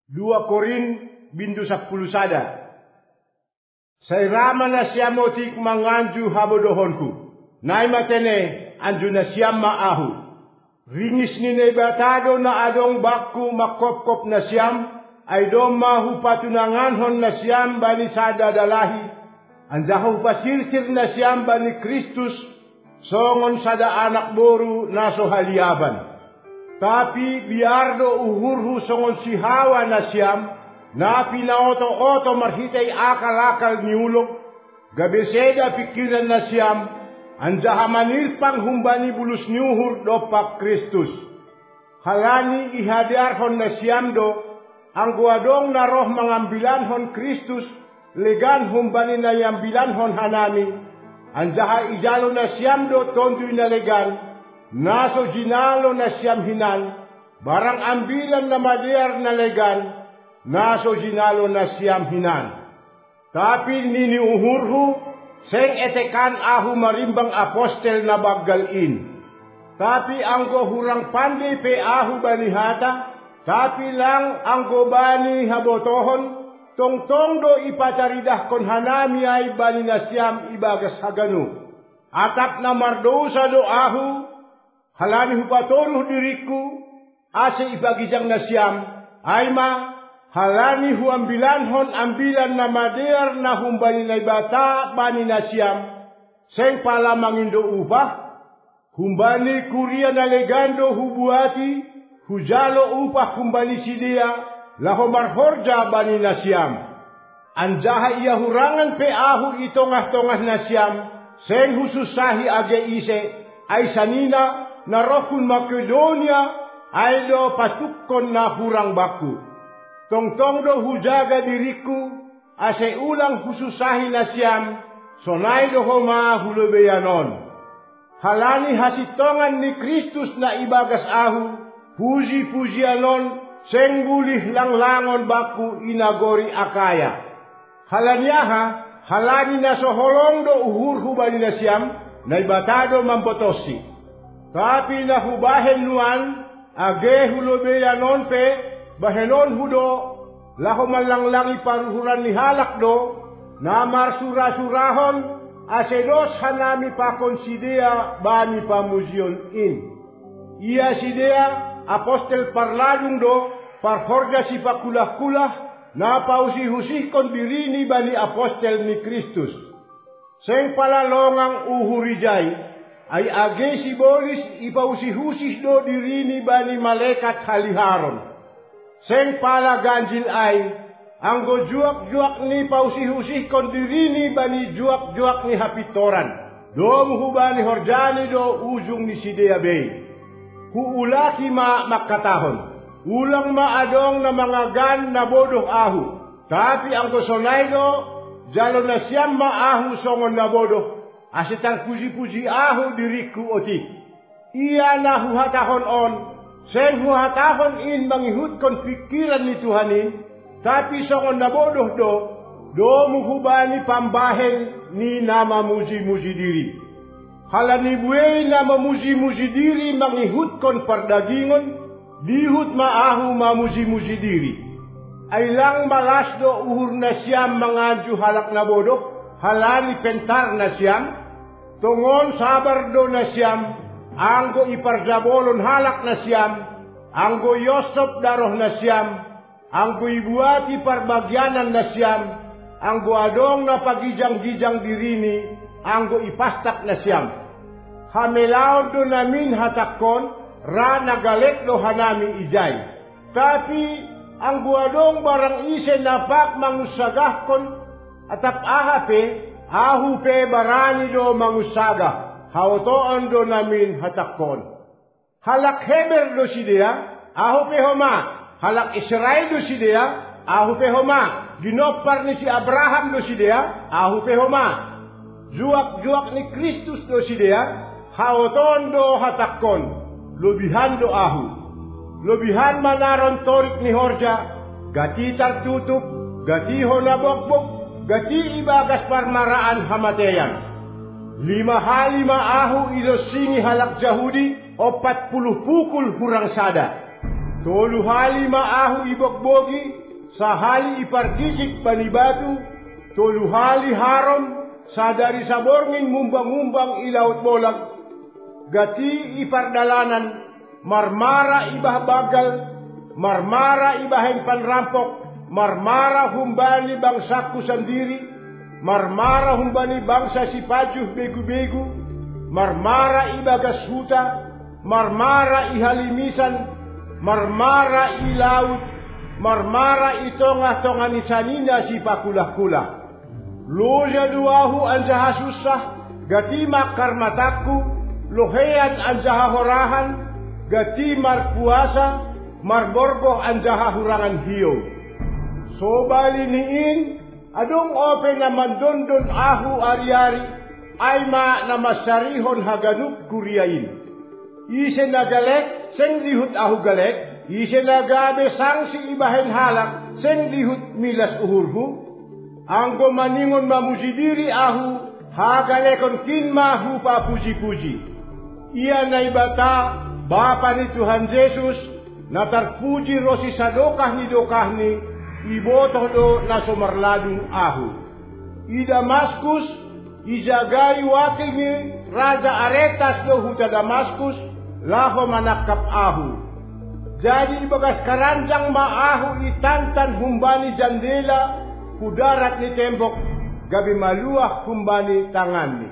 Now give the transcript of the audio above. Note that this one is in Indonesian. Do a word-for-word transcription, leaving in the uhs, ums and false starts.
Dua Korin bintu sepuluh sada. Sairama na siya motik manganju habodohonku. Nay matene anju na siya maahu. Ringis ni nebatado na adong bakku makop-kop na siyam, ay do mahu patunanganhon na siyam bani sada dalahi, anjahu pasirsir na siyam bani Kristus, songon sada anak boru naso haliaban. Tapi biar do uhurhu songon si Hawa na siyam, na pinaoto-oto marhitay akal-akal niulog, gabeseda pikiran na siyam, anjaha manirpang humbani bulus niuhur dopak Kristus. Halani ihadiarhon na siyam do, ang guadong na roh mangambilanhon Kristus, legan humbani na yambilanhon hanami, anjaha ijalo na siyam do tontoy na legan, naso jinalo na siyam hinan, barang ambilan na madiar na legan, naso jinalo na siyam hinan. Tapi niniuhurhu, seng etekan ahu marimbang apostel na baggalin. Tapi anggo hurang pandai pe ahu bani hata, tapi lang anggo bani habotohon, tong-tong do ipataridah kon hanami ay bani nasyam ibagas haganu. Atap na mardosa do ahu, halani hupatoruh diriku, ase ibagijang nasyam, ay ma, halani hu ambilanhon ambilan na madear na humbani na ibata bani nasyam, seng pala mangindo upah, humbani kuria na legando hubuati, hujalo upah humbani sidia, lahomar horja bani nasyam. Anjaha iya hurangan pe ahu itongah-tongah nasyam, seng hususahi age ise, ay sanina na rohkun Makedonia, ay do patukon na hurang baku. Tong-tong do hujaga diriku, ase ulang hususahi na siyam, sonay do homa hulubeyanon. Halani hasitongan ni Kristus na ibagas ahu, puji-pujianon, senggulih lang-langon baku inagori akaya. Halanyaha, halani na soholong do uhurhu bani na siyam, na ibatado mampotosi. Tapi na hubahen nuan, age hulubeyanon pe, bahenon hudo, laho malanglangi paruhuran ni halak do, na marsura-surahon, asedos hanami pakon sidea bani pamuzion in. Ia sidea, apostel parladung do, parhorja si pakulah-kulah, na pausih-usih kon dirini bani apostel ni Kristus. Seng palalongang uhurijay, ay age si bolis ipausih-usih do dirini bani malaikat haliharon. Seng pala ganjil ay, anggo juak-juak ni pausih-usih kon dirini bani juak-juak ni hapitoran. Dom hubani horjani do ujung ni sidea bay. Huulaki ma makatahon. Ulang maadong na mga gan na bodoh ahu. Tapi anggo sonay do, jalo na siyam maahu songon na bodoh. Asetang puji-puji ahu diriku oti. Iya na huhatahon on. Seng huhatahon in mangihut kon pikiran ni Tuhanin, tapi songon nabodoh do, do muhubani pambahen ni nama muji-muji diri. Halani buey nama muji-muji diri mangihut kon pardagingon, dihut maahu mamuji-muji diri. Ailang malas do uhur na siyam manganju halak nabodoh, halani pentar na siyam, tongon sabar do na siyam, anggo iparjabolon halak na siyam, anggo yosop daroh na siyam, anggo ibuati parbagyanan na siyam, anggo adong na pagijang-gijang dirini, anggo ipastak na siyam. Hamelaon do namin hatakon, ra nagalek do hanami ijay. Tapi anggo adong barang ise napak mangusagahkon, atap ahape, ahu pe barani do mangusagah. Hautoon do namin hatakon. Halak Heber do sidea, ahu pe homa. Halak Israel do sidea, ahu pe homa. Ginopar ni si Abraham do sidea, ahu pe homa. Juak-juak ni Kristus do sidea, hautoon do hatakon. Lobihan do ahu. Lobihan manaron torik ni horja, gati tartutup, gati honabokbok, gati ibagas parmaraan hamateyan. Lima halima ahu ilosingi halak Jahudi, opat puluh pukul hurang sada. Tolu hali maahu ibogbogi, sahali ipardisik panibatu, tolu hali harom, sadari saborngin mumbang-mumbang ilaut bolag, gati ipardalanan, marmara ibah bagal, marmara ibahen panrampok, marmara humbani bangsaku sendiri, marmara humbani bangsa si pajuh begu-begu, marmara ibagas huta, marmara ihalimisan, marmara ilaut, marmara itongah-tongah nisanina si pakulah-kulah. Loja duahu anjaha susah, gati makar mataku, lohean anjaha horahan, gati mar puasa, mar borgoh anjaha hurangan hiyo. Sobali niin, adong ope na mandondon ahu ari-ari, ay ma na masarihon haganuk kuriyain. Ise nagalek, seng lihut ahu galek, ise nagabe sangsi ibahen halak, seng lihut milas uhurhu. Anggo maningon mamusidiri ahu, hagalekon kin mahu pa puji-puji. Ia na ibata, Bapa ni Tuhan Yesus, na tarpuji rosi sadokah ni dokah ni, ibotoh do na sumarladung ahu. I Damaskus, ijagai wakil ni Raja Aretas do huta Damaskus, laho manakap ahu. Jadi bagas karanjang maahu itantan humbani jandela, kudarat ni tembok, gabi maluah humbani tangan ni.